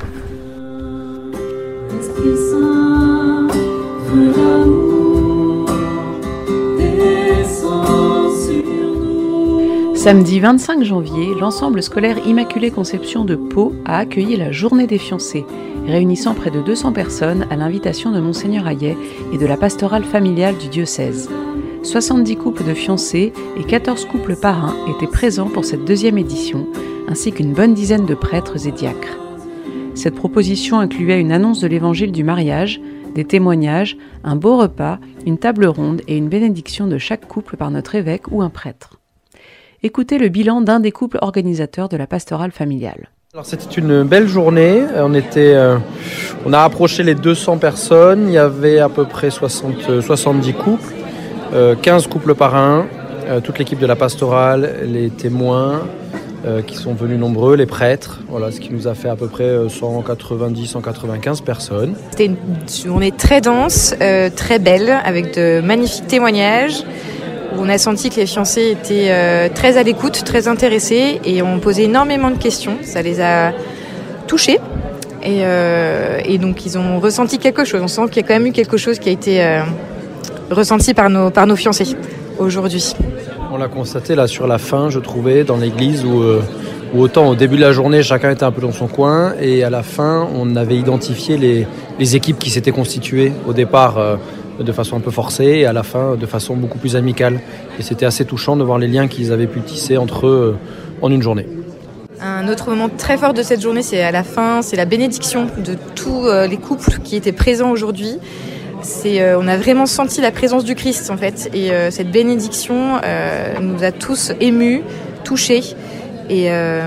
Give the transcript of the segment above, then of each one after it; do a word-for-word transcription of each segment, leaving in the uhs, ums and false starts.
Samedi vingt-cinq janvier, l'ensemble scolaire Immaculée Conception de Pau a accueilli la Journée des fiancés, réunissant près de deux cents personnes à l'invitation de Monseigneur Hayet et de la pastorale familiale du diocèse. soixante-dix couples de fiancés et quatorze couples parrains étaient présents pour cette deuxième édition, ainsi qu'une bonne dizaine de prêtres et diacres. Cette proposition incluait une annonce de l'évangile du mariage, des témoignages, un beau repas, une table ronde et une bénédiction de chaque couple par notre évêque ou un prêtre. Écoutez le bilan d'un des couples organisateurs de la pastorale familiale. Alors c'était une belle journée, on, était, euh, on a approché les deux cents personnes, il y avait à peu près soixante, soixante-dix couples, euh, quinze couples parrains, euh, toute l'équipe de la pastorale, les témoins euh, qui sont venus nombreux, les prêtres, voilà, ce qui nous a fait à peu près cent quatre-vingt-dix à cent quatre-vingt-quinze personnes. C'était une journée très dense, euh, très belle, avec de magnifiques témoignages. On a senti que les fiancés étaient euh, très à l'écoute, très intéressés et ont posé énormément de questions. Ça les a touchés et, euh, et donc ils ont ressenti quelque chose. On sent qu'il y a quand même eu quelque chose qui a été euh, ressenti par nos, par nos fiancés aujourd'hui. On l'a constaté là sur la fin, je trouvais, dans l'église où, euh, où autant au début de la journée, chacun était un peu dans son coin et à la fin, on avait identifié les, les équipes qui s'étaient constituées au départ. Euh, de façon un peu forcée et à la fin de façon beaucoup plus amicale. Et c'était assez touchant de voir les liens qu'ils avaient pu tisser entre eux en une journée. Un autre moment très fort de cette journée, c'est à la fin, c'est la bénédiction de tous les couples qui étaient présents aujourd'hui. C'est, euh, on a vraiment senti la présence du Christ en fait. Et euh, cette bénédiction euh, nous a tous émus, touchés et euh,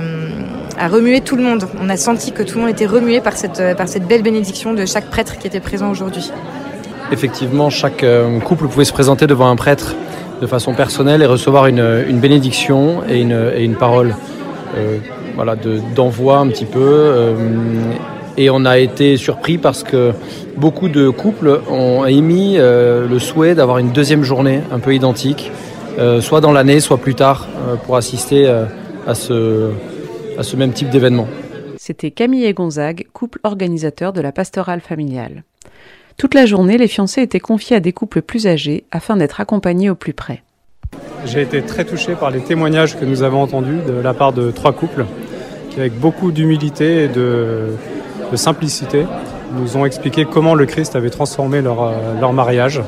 a remué tout le monde. On a senti que tout le monde était remué par cette, par cette belle bénédiction de chaque prêtre qui était présent aujourd'hui. Effectivement, chaque couple pouvait se présenter devant un prêtre de façon personnelle et recevoir une, une bénédiction et une, et une parole euh, voilà, de, d'envoi un petit peu. Euh, et on a été surpris parce que beaucoup de couples ont émis euh, le souhait d'avoir une deuxième journée un peu identique, euh, soit dans l'année, soit plus tard, euh, pour assister euh, à, ce, à ce même type d'événement. C'était Camille et Gonzague, couple organisateur de la pastorale familiale. Toute la journée, les fiancés étaient confiés à des couples plus âgés afin d'être accompagnés au plus près. J'ai été très touché par les témoignages que nous avons entendus de la part de trois couples qui, avec beaucoup d'humilité et de, de simplicité, nous ont expliqué comment le Christ avait transformé leur, leur mariage.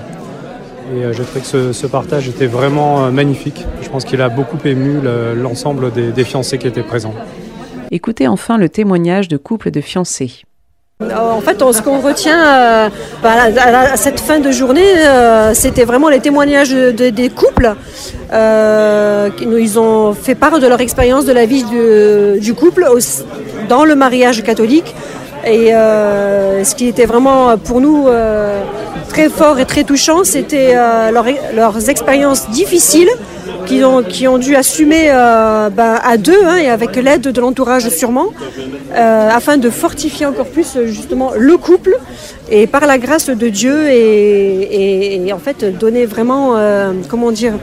Et je trouvais que ce, ce partage était vraiment magnifique. Je pense qu'il a beaucoup ému le, l'ensemble des, des fiancés qui étaient présents. Écoutez enfin le témoignage de couples de fiancés. En fait, ce qu'on retient euh, à cette fin de journée, euh, c'était vraiment les témoignages de, de, des couples. Euh, ils ont fait part de leur expérience de la vie de, du couple au, dans le mariage catholique. Et euh, ce qui était vraiment pour nous euh, très fort et très touchant, c'était euh, leur, leurs expériences difficiles qui ont, qui ont dû assumer euh, bah, à deux hein, et avec l'aide de l'entourage sûrement, euh, afin de fortifier encore plus justement le couple et par la grâce de Dieu et, et, et en fait donner vraiment, euh, comment dire,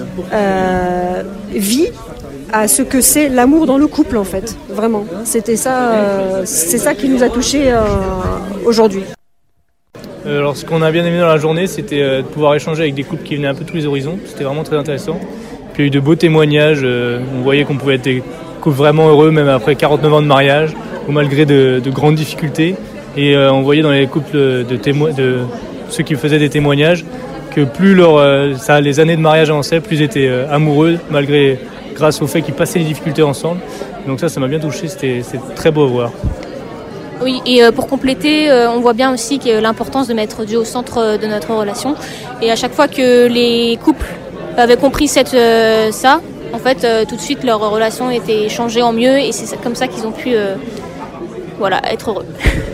euh, vie à ce que c'est l'amour dans le couple en fait, vraiment. C'était ça, euh, c'est ça qui nous a touchés euh, aujourd'hui. Alors ce qu'on a bien aimé dans la journée, c'était de pouvoir échanger avec des couples qui venaient un peu de tous les horizons. C'était vraiment très intéressant. Puis il y a eu de beaux témoignages. On voyait qu'on pouvait être des couples vraiment heureux, même après quarante-neuf ans de mariage, ou malgré de, de grandes difficultés. Et on voyait dans les couples de, témo- de ceux qui faisaient des témoignages que plus leur, ça, les années de mariage avançaient, plus ils étaient amoureux, malgré, grâce au fait qu'ils passaient les difficultés ensemble. Donc ça, ça m'a bien touché. C'était, c'était très beau à voir. Oui, et pour compléter, on voit bien aussi que l'importance de mettre Dieu au centre de notre relation. Et à chaque fois que les couples avaient compris cette, euh, ça, en fait, euh, tout de suite, leur relation était changée en mieux. Et c'est comme ça qu'ils ont pu euh, voilà, être heureux.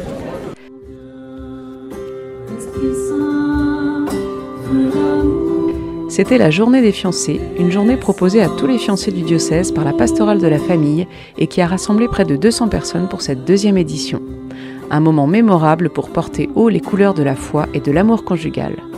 C'était la journée des fiancés, une journée proposée à tous les fiancés du diocèse par la pastorale de la famille et qui a rassemblé près de deux cents personnes pour cette deuxième édition. Un moment mémorable pour porter haut les couleurs de la foi et de l'amour conjugal.